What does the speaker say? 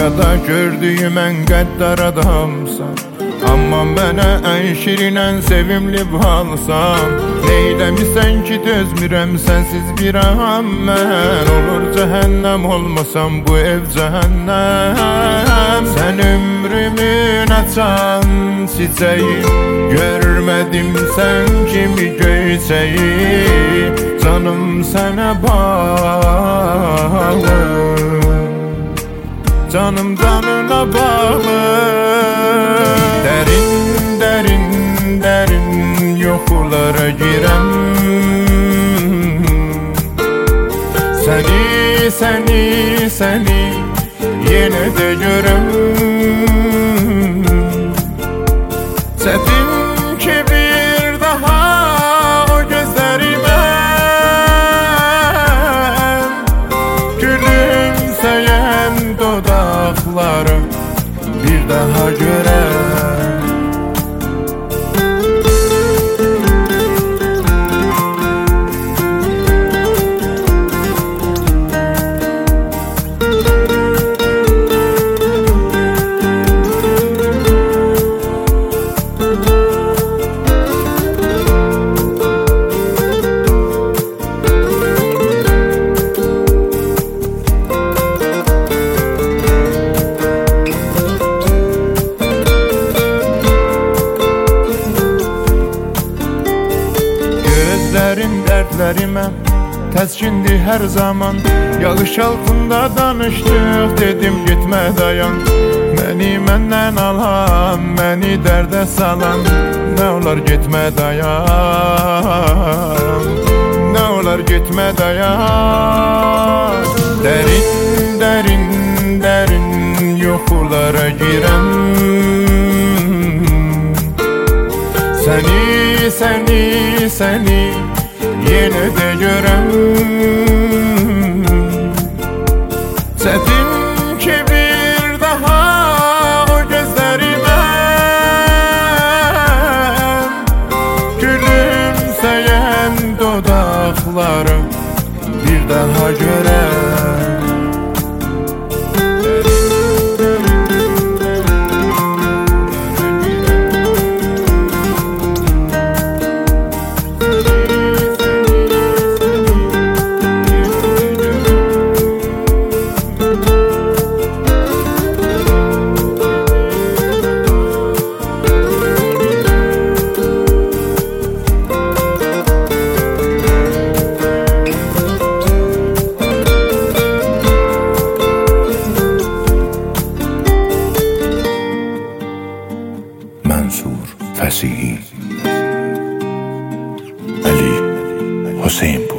Dünyada gördüğüm en gaddar adamsan, amma mənə ən şirin, ən sevimli balsan. Neyləmisən ki dözmürəm sənsiz bir an mən? Olur cəhənnəm olmasam bu ev cəhənnəm. Sən ömrümün açan çiçeği, görmədim sən kimi göyçeği. Canım sənə bağlı, canım canına bağlı. Derin derin derin yoxulara girəm, səni yenə də görəm. Çətin ki bir daha o gözlərimə gülümsəyən dodaqları bir daha görəm. Dərdlərimə təskindir hər zaman. Yağış altında danışdıq, dedim getmə dayan. Məni məndən alan, məni dərdə salan. Nə olar getmə dayan, nə olar getmə dayan. Dərin dərin dərin yoxulara girəm, səni yenə də görəm. Çətin ki bir daha o gözlərimə gülümsəyən dodaqları bir daha görəm. Fəsihi Ali Hüseyn